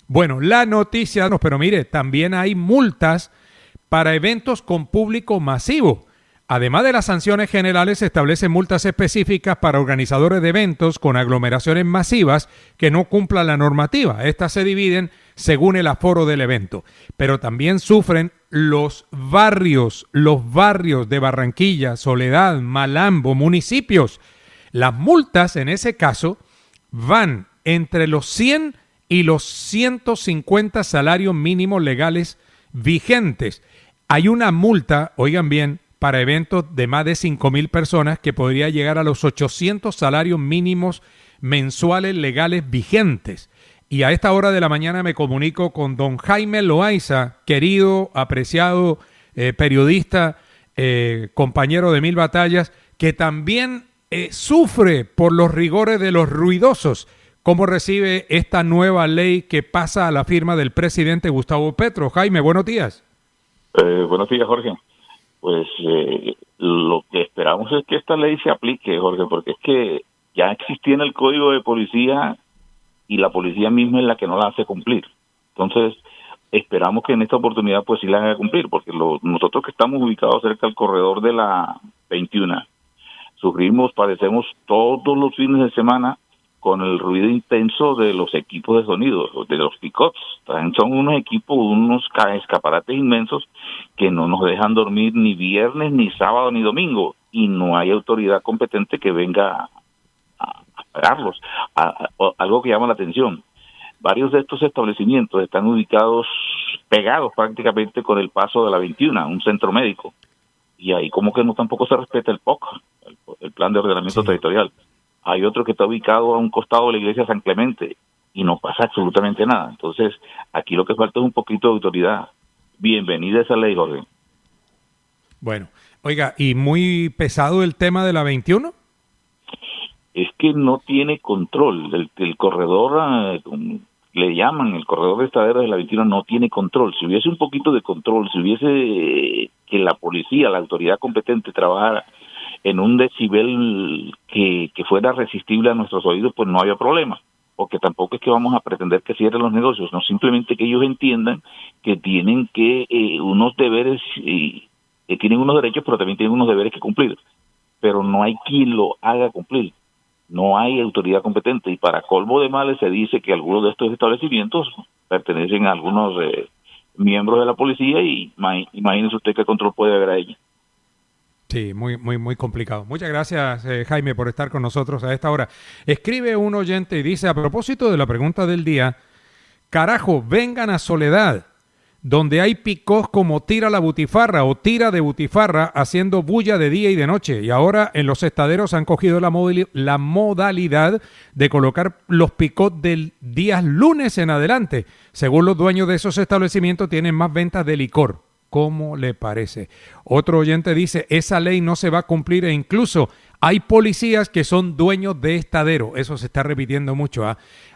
Bueno, la noticia, pero mire, también hay multas para eventos con público masivo. Además de las sanciones generales, se establecen multas específicas para organizadores de eventos con aglomeraciones masivas que no cumplan la normativa. Estas se dividen según el aforo del evento. Pero también sufren los barrios de Barranquilla, Soledad, Malambo, municipios. Las multas, en ese caso, van entre los 100 y los 150 salarios mínimos legales vigentes. Hay una multa, oigan bien, para eventos de más de 5,000 personas que podría llegar a los 800 salarios mínimos mensuales legales vigentes. Y a esta hora de la mañana me comunico con don Jaime Loaiza, querido, apreciado periodista, compañero de mil batallas, que también sufre por los rigores de los ruidosos. ¿Cómo recibe esta nueva ley que pasa a la firma del presidente Gustavo Petro? Jaime, buenos días. Buenos días, Jorge. Pues lo que esperamos es que esta ley se aplique, Jorge, porque es que ya existía en el Código de Policía y la policía misma es la que no la hace cumplir. Entonces, esperamos que en esta oportunidad pues sí la haga cumplir, porque nosotros que estamos ubicados cerca del corredor de la 21, padecemos todos los fines de semana con el ruido intenso de los equipos de sonido, de los pick-ups. Son unos equipos, unos escaparates inmensos que no nos dejan dormir ni viernes, ni sábado, ni domingo, y no hay autoridad competente que venga a pagarlos. Algo que llama la atención, varios de estos establecimientos están ubicados, pegados prácticamente con el paso de la 21, un centro médico, y ahí como que no tampoco se respeta el POC, el Plan de Ordenamiento Territorial. Hay otro que está ubicado a un costado de la iglesia San Clemente y no pasa absolutamente nada. Entonces, aquí lo que falta es un poquito de autoridad. Bienvenida esa ley, Jorge. Bueno, oiga, ¿y muy pesado el tema de la 21? Es que no tiene control. El corredor, le llaman, el corredor de estadero de la 21 no tiene control. Si hubiese un poquito de control, si hubiese que la policía, la autoridad competente trabajara en un decibel que fuera resistible a nuestros oídos, pues no había problema, porque tampoco es que vamos a pretender que cierren los negocios, no, simplemente que ellos entiendan que tienen que unos deberes, tienen unos derechos, pero también tienen unos deberes que cumplir, pero no hay quien lo haga cumplir, no hay autoridad competente, y para colmo de males se dice que algunos de estos establecimientos pertenecen a algunos miembros de la policía, y imagínese usted qué control puede haber a ella. Sí, muy complicado. Muchas gracias, Jaime, por estar con nosotros a esta hora. Escribe un oyente y dice, a propósito de la pregunta del día, carajo, vengan a Soledad, donde hay picos como Tira la Butifarra o Tira de Butifarra haciendo bulla de día y de noche. Y ahora en los estaderos han cogido la modalidad de colocar los picos del día lunes en adelante. Según los dueños de esos establecimientos, tienen más ventas de licor. ¿Cómo le parece? Otro oyente dice, esa ley no se va a cumplir e incluso hay policías que son dueños de estadero. Eso se está repitiendo mucho.